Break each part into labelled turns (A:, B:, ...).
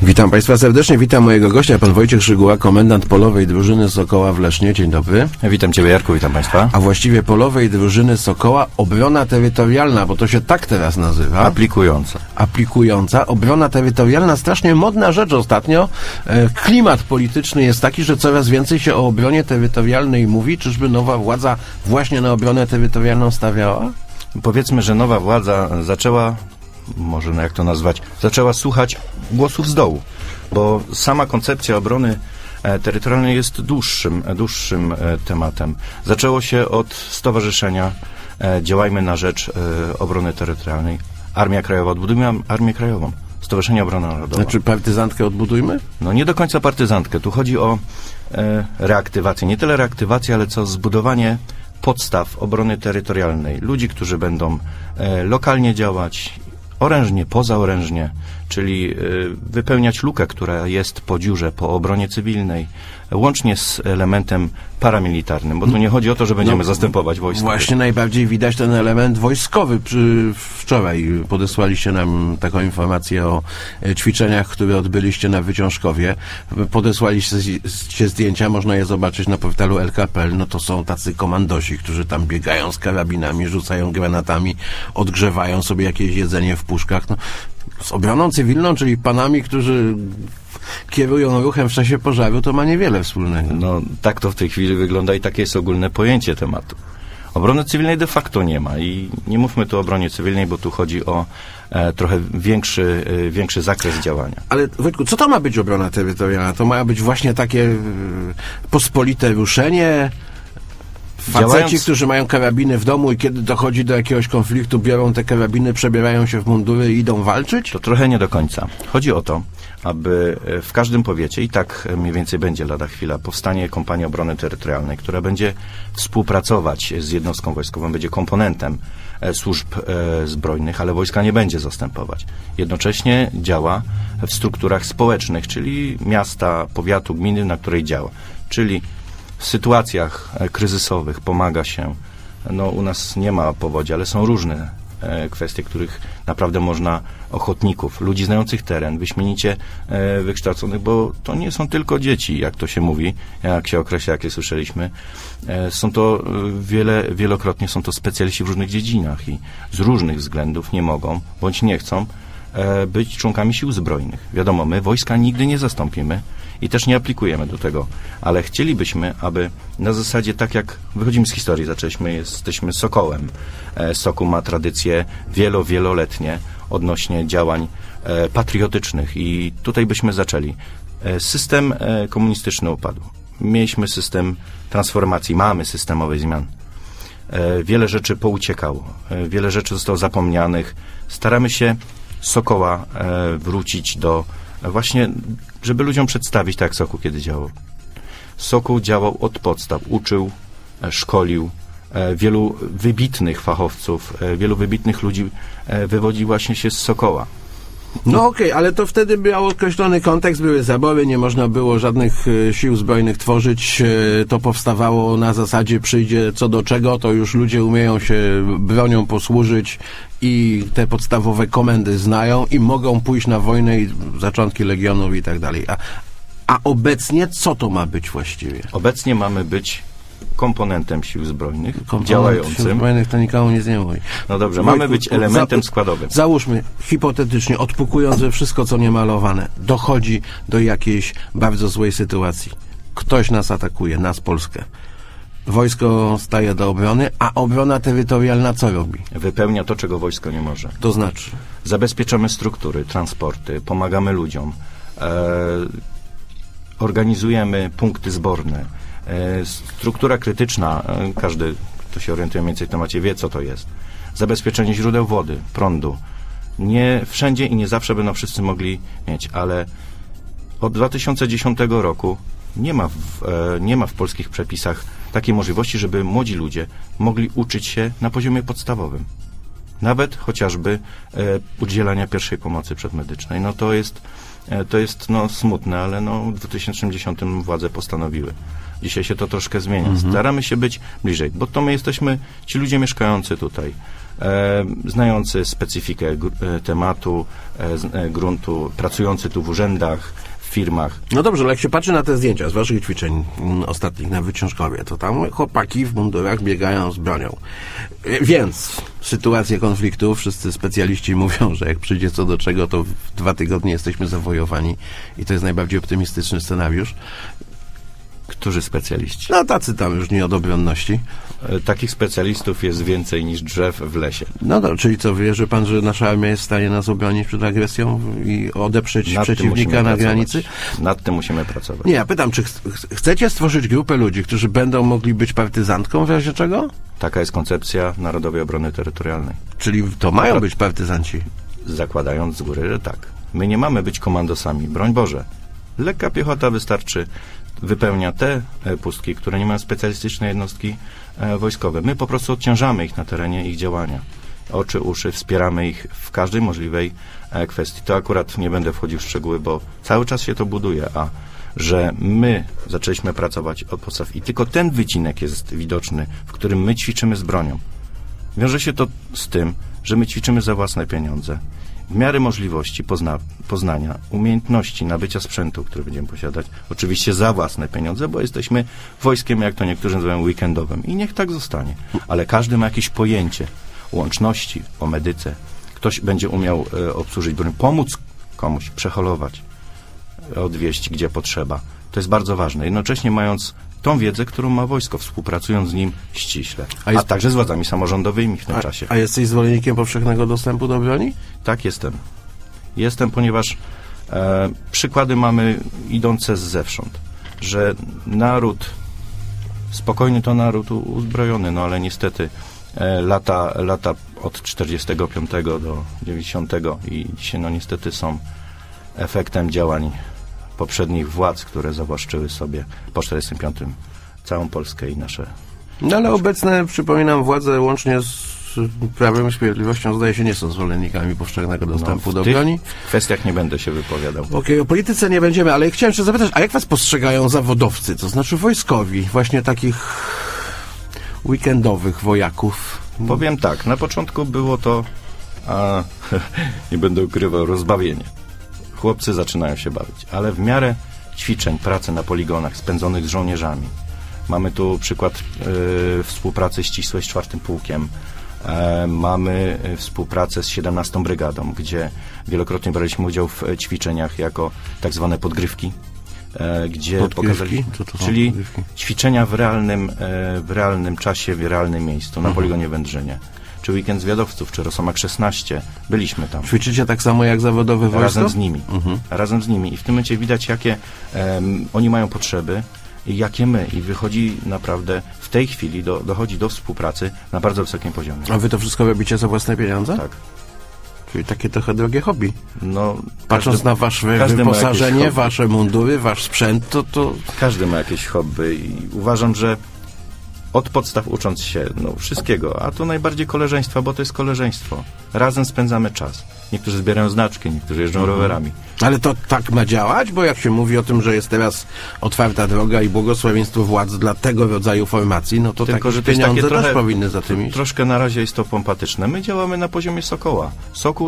A: Witam Państwa serdecznie, witam mojego gościa, pan Wojciech Szyguła, komendant Polowej Drużyny Sokoła w Lesznie. Dzień dobry.
B: Witam Ciebie, Jarku, witam Państwa.
A: A właściwie Polowej Drużyny Sokoła Obrona Terytorialna, bo to się tak teraz nazywa. Aplikująca. Obrona terytorialna, strasznie modna rzecz ostatnio. Klimat polityczny jest taki, że coraz więcej się o obronie terytorialnej mówi. Czyżby nowa władza właśnie na obronę terytorialną stawiała?
B: Powiedzmy, że nowa władza zaczęła, może jak to nazwać, zaczęła słuchać głosów z dołu, bo sama koncepcja obrony terytorialnej jest dłuższym tematem. Zaczęło się od stowarzyszenia Działajmy na rzecz obrony terytorialnej. Armia Krajowa, odbudujmy Armię Krajową. Stowarzyszenie Obrona Narodowa.
A: Znaczy partyzantkę odbudujmy?
B: No nie do końca partyzantkę. Tu chodzi o reaktywację. Nie tyle reaktywację, ale co zbudowanie podstaw obrony terytorialnej. Ludzi, którzy będą lokalnie działać, orężnie, pozaorężnie, czyli wypełniać lukę, która jest po dziurze, po obronie cywilnej, łącznie z elementem paramilitarnym, bo tu nie chodzi o to, że będziemy zastępować wojsko.
A: Właśnie najbardziej widać ten element wojskowy. Wczoraj podesłaliście nam taką informację o ćwiczeniach, które odbyliście na Wyciążkowie. Podesłaliście zdjęcia, można je zobaczyć na portalu LKP.pl. No to są tacy komandosi, którzy tam biegają z karabinami, rzucają granatami, odgrzewają sobie jakieś jedzenie w puszkach. No, z obroną cywilną, czyli panami, którzy kierują ruchem w czasie pożaru, to ma niewiele wspólnego.
B: No tak to w tej chwili wygląda i takie jest ogólne pojęcie tematu. Obrony cywilnej de facto nie ma i nie mówmy tu o obronie cywilnej, bo tu chodzi o trochę większy zakres działania.
A: Ale Wojtku, co to ma być obrona terytorialna? To ma być właśnie takie pospolite ruszenie? Faceci, którzy mają karabiny w domu i kiedy dochodzi do jakiegoś konfliktu, biorą te karabiny, przebierają się w mundury i idą walczyć?
B: To trochę nie do końca. Chodzi o to, aby w każdym powiecie, i tak mniej więcej będzie lada chwila, powstanie kompania obrony terytorialnej, która będzie współpracować z jednostką wojskową, będzie komponentem służb zbrojnych, ale wojska nie będzie zastępować. Jednocześnie działa w strukturach społecznych, czyli miasta, powiatu, gminy, na której działa. Czyli w sytuacjach kryzysowych pomaga się, no u nas nie ma powodzi, ale są różne kwestie, których naprawdę można, ochotników, ludzi znających teren, wyśmienicie wykształconych, bo to nie są tylko dzieci, jak to się mówi, jak się określa, jakie słyszeliśmy. Są to wielokrotnie są to specjaliści w różnych dziedzinach i z różnych względów nie mogą, bądź nie chcą być członkami sił zbrojnych. Wiadomo, my wojska nigdy nie zastąpimy i też nie aplikujemy do tego, ale chcielibyśmy, aby na zasadzie, tak jak wychodzimy z historii, jesteśmy Sokołem. Sokół ma tradycje wieloletnie odnośnie działań patriotycznych i tutaj byśmy zaczęli. System komunistyczny upadł. Mieliśmy system transformacji, mamy systemowych zmian. Wiele rzeczy pouciekało, wiele rzeczy zostało zapomnianych. Staramy się Sokoła wrócić do właśnie, żeby ludziom przedstawić, tak jak Sokół kiedy działał. Sokół działał od podstaw, uczył, szkolił, wielu wybitnych fachowców, wielu wybitnych ludzi wywodzi właśnie się z Sokoła.
A: No okej, ale to wtedy miał określony kontekst, były zabory, nie można było żadnych sił zbrojnych tworzyć, to powstawało na zasadzie przyjdzie co do czego, to już ludzie umieją się bronią posłużyć i te podstawowe komendy znają i mogą pójść na wojnę i zaczątki legionów i tak dalej. A obecnie co to ma być właściwie?
B: Obecnie mamy być komponentem sił zbrojnych, działającym.
A: Sił zbrojnych to nikomu nic nie mówi.
B: No dobrze, mamy być elementem składowym.
A: Załóżmy, hipotetycznie, odpukując ze wszystko, co niemalowane, dochodzi do jakiejś bardzo złej sytuacji. Ktoś nas atakuje, nas, Polskę. Wojsko staje do obrony, a obrona terytorialna co robi?
B: Wypełnia to, czego wojsko nie może.
A: To znaczy?
B: Zabezpieczamy struktury, transporty, pomagamy ludziom, organizujemy punkty zborne. Struktura krytyczna, każdy, kto się orientuje mniej więcej w temacie, wie, co to jest. Zabezpieczenie źródeł wody, prądu. Nie wszędzie i nie zawsze będą wszyscy mogli mieć, ale od 2010 roku nie ma w polskich przepisach takiej możliwości, żeby młodzi ludzie mogli uczyć się na poziomie podstawowym. Nawet chociażby udzielania pierwszej pomocy przedmedycznej. No to jest smutne, ale w 2010 władze postanowiły. Dzisiaj się to troszkę zmienia. Staramy się być bliżej, bo to my jesteśmy ci ludzie mieszkający tutaj. znający specyfikę tematu, gruntu, pracujący tu w urzędach, w firmach.
A: No dobrze, ale jak się patrzy na te zdjęcia z waszych ćwiczeń ostatnich na Wyciążkowie, to tam chłopaki w mundurach biegają z bronią. Więc sytuacje konfliktu, wszyscy specjaliści mówią, że jak przyjdzie co do czego, to w 2 tygodnie jesteśmy zawojowani i to jest najbardziej optymistyczny scenariusz.
B: Którzy specjaliści?
A: No tacy tam już nie od obronności.
B: Takich specjalistów jest więcej niż drzew w lesie.
A: No to, czyli co, wierzy pan, że nasza armia jest w stanie nas obronić przed agresją i odeprzeć przeciwnika na granicy?
B: Nad tym musimy pracować.
A: Nie, ja pytam, czy chcecie stworzyć grupę ludzi, którzy będą mogli być partyzantką w razie czego?
B: Taka jest koncepcja Narodowej Obrony Terytorialnej.
A: Czyli to mają być partyzanci?
B: Zakładając z góry, że tak. My nie mamy być komandosami, broń Boże. Lekka piechota wystarczy, wypełnia te pustki, które nie mają specjalistycznej jednostki wojskowe. My po prostu odciążamy ich na terenie, ich działania. Oczy, uszy, wspieramy ich w każdej możliwej kwestii. To akurat nie będę wchodził w szczegóły, bo cały czas się to buduje, a że my zaczęliśmy pracować od podstaw i tylko ten wycinek jest widoczny, w którym my ćwiczymy z bronią. Wiąże się to z tym, że my ćwiczymy za własne pieniądze. W miarę możliwości poznania, umiejętności nabycia sprzętu, który będziemy posiadać, oczywiście za własne pieniądze, bo jesteśmy wojskiem, jak to niektórzy nazywają, weekendowym. I niech tak zostanie. Ale każdy ma jakieś pojęcie łączności, o medyce. Ktoś będzie umiał obsłużyć broń, pomóc komuś, przeholować, odwieźć, gdzie potrzeba. To jest bardzo ważne. Jednocześnie mając tą wiedzę, którą ma wojsko, współpracując z nim ściśle, a także z władzami samorządowymi w tym czasie.
A: A jesteś zwolennikiem powszechnego dostępu do broni?
B: Tak, jestem. Jestem, ponieważ przykłady mamy idące zewsząd, że naród, spokojny to naród uzbrojony, no ale niestety lata od 45 do 90 i dzisiaj no niestety są efektem działań poprzednich władz, które zawłaszczyły sobie po 45 całą Polskę i nasze...
A: No ale obecne, przypominam, władze łącznie z Prawem i Sprawiedliwością zdaje się nie są zwolennikami powszechnego dostępu do broni.
B: W kwestiach nie będę się wypowiadał.
A: Okej, o polityce nie będziemy, ale chciałem jeszcze zapytać, a jak was postrzegają zawodowcy, to znaczy wojskowi, właśnie takich weekendowych wojaków?
B: Powiem tak, na początku było to, nie będę ukrywał, rozbawienie. Chłopcy zaczynają się bawić, ale w miarę ćwiczeń, pracy na poligonach spędzonych z żołnierzami. Mamy tu przykład współpracy ścisłej z 4. Pułkiem. Mamy współpracę z 17. Brygadą, gdzie wielokrotnie braliśmy udział w ćwiczeniach jako tak zwane podgrywki, gdzie pokazaliśmy, czyli podgrywki? Ćwiczenia w realnym czasie, w realnym miejscu, na poligonie Wędrzynie. Czy weekend zwiadowców, czy Rosomak 16. Byliśmy tam.
A: Ćwiczycie tak samo jak zawodowe wojsko?
B: Razem z nimi. Razem z nimi. I w tym momencie widać, jakie oni mają potrzeby i jakie my. I wychodzi naprawdę w tej chwili, dochodzi do współpracy na bardzo wysokim poziomie.
A: A wy to wszystko robicie za własne pieniądze?
B: Tak.
A: Czyli takie trochę drogie hobby.
B: No,
A: patrząc na wasze wyposażenie, wasze mundury, wasz sprzęt, to...
B: Każdy ma jakieś hobby i uważam, że od podstaw ucząc się wszystkiego, a to najbardziej koleżeństwa, bo to jest koleżeństwo. Razem spędzamy czas. Niektórzy zbierają znaczki, niektórzy jeżdżą rowerami.
A: Ale to tak ma działać? Bo jak się mówi o tym, że jest teraz otwarta droga i błogosławieństwo władz dla tego rodzaju formacji, no to tylko, że pieniądze też powinny za tym iść.
B: Troszkę na razie jest to pompatyczne. My działamy na poziomie Sokoła. Sokół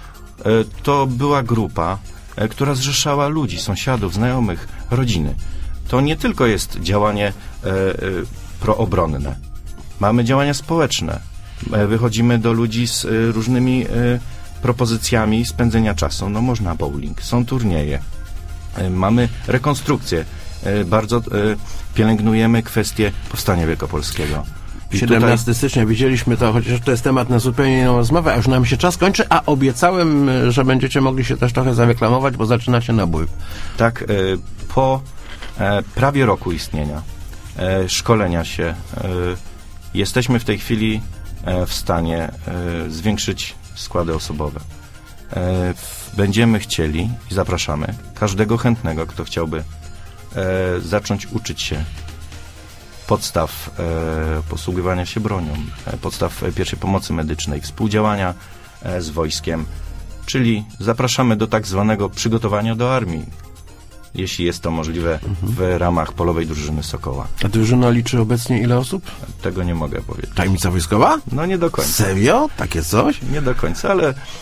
B: to była grupa, która zrzeszała ludzi, sąsiadów, znajomych, rodziny. To nie tylko jest działanie proobronne. Mamy działania społeczne. Wychodzimy do ludzi z różnymi propozycjami spędzenia czasu. No można bowling, są turnieje. Mamy rekonstrukcję. Bardzo pielęgnujemy kwestię Powstania Wielkopolskiego.
A: 17 stycznia widzieliśmy to, chociaż to jest temat na zupełnie inną rozmowę, a już nam się czas kończy, a obiecałem, że będziecie mogli się też trochę zareklamować, bo zaczyna się nabór.
B: Tak, po prawie roku istnienia, szkolenia się, jesteśmy w tej chwili w stanie zwiększyć składy osobowe. Będziemy chcieli i zapraszamy każdego chętnego, kto chciałby zacząć uczyć się podstaw posługiwania się bronią, podstaw pierwszej pomocy medycznej, współdziałania z wojskiem, czyli zapraszamy do tak zwanego przygotowania do armii. jeśli jest to możliwe w ramach polowej drużyny Sokoła.
A: A drużyna liczy obecnie ile osób?
B: Tego nie mogę powiedzieć.
A: Tajemnica wojskowa?
B: No nie do końca.
A: Serio? Takie coś?
B: Nie do końca,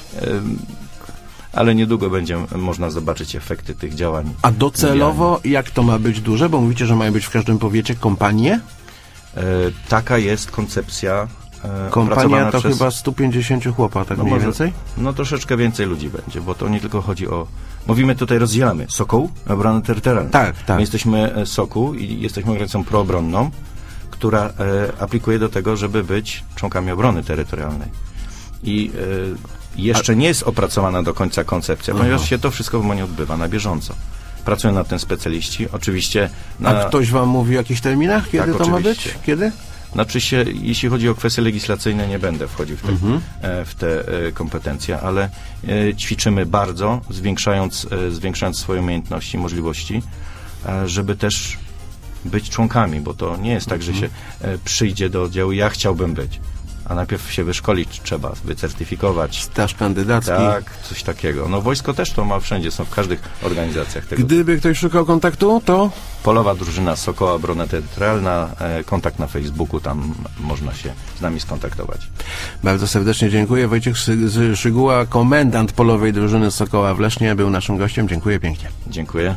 B: ale niedługo będzie można zobaczyć efekty tych działań.
A: A docelowo jak to ma być duże? Bo mówicie, że mają być w każdym powiecie kompanie?
B: Taka jest koncepcja.
A: Kompania to chyba 150 chłopa, tak mniej więcej?
B: No troszeczkę więcej ludzi będzie, bo to nie tylko chodzi o... Mówimy tutaj, rozdzielamy Sokół, obronę terytorialną.
A: Tak.
B: My jesteśmy Sokół i jesteśmy organizacją proobronną, która aplikuje do tego, żeby być członkami obrony terytorialnej. I jeszcze nie jest opracowana do końca koncepcja, ponieważ się to wszystko w MON odbywa na bieżąco. Pracują nad tym specjaliści. Oczywiście...
A: A ktoś wam mówi o jakichś terminach? Kiedy
B: tak,
A: to
B: oczywiście.
A: ma być? Kiedy?
B: Znaczy się, jeśli chodzi o kwestie legislacyjne, nie będę wchodził w te kompetencje, ale ćwiczymy bardzo, zwiększając swoje umiejętności, możliwości, żeby też być członkami, bo to nie jest tak, że się przyjdzie do oddziału, ja chciałbym być, a najpierw się wyszkolić trzeba, wycertyfikować.
A: Staż kandydacki.
B: Tak, coś takiego. No wojsko też to ma wszędzie, są w każdych organizacjach tego.
A: Gdyby ktoś szukał kontaktu, to?
B: Polowa drużyna Sokoła, obrona terytorialna, kontakt na Facebooku, tam można się z nami skontaktować.
A: Bardzo serdecznie dziękuję. Wojciech Szyguła, komendant polowej drużyny Sokoła w Lesznie, był naszym gościem. Dziękuję pięknie.
B: Dziękuję.